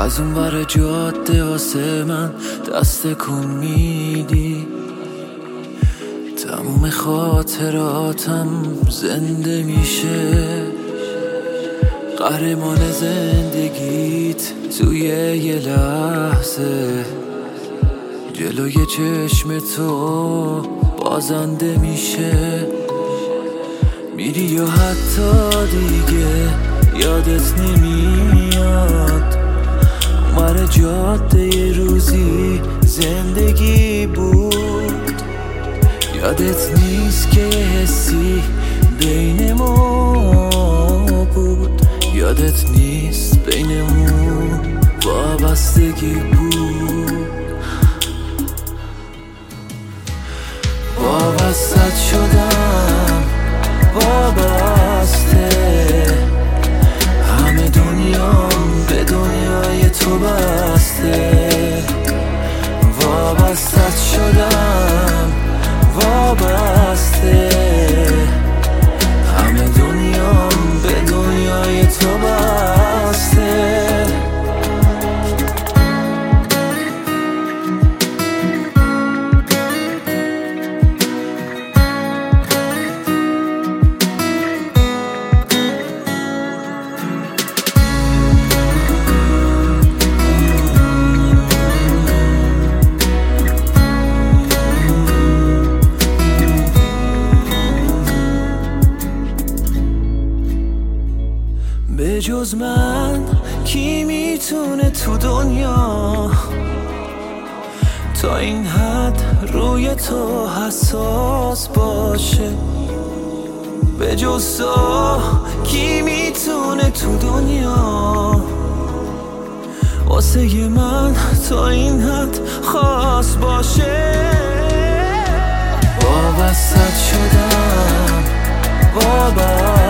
از اون ور جاده واسه من دست کن میدی، تموم خاطراتم زنده میشه. قهرمان زندگیت توی یه لحظه جلوی چشم تو بازنده میشه. میری و حتی دیگه یادت نمیاد اونور جاده یه روزی زندگی بود. یادت نیست که یه حسی بین ما بود، یادت نیست بینمون وابستگی بود. وابستت شدم وابسته، همه دنیام به دنیای تو بسته. وابستت شدم وابسته، همه دنیام به دنیای تو بسته. به جز من کی میتونه تو دنیا تا این حد روی تو حساس باشه؟ به جز تو کی میتونه تو دنیا واسه من تا این حد خاص باشه؟ وابستت شدم وابستت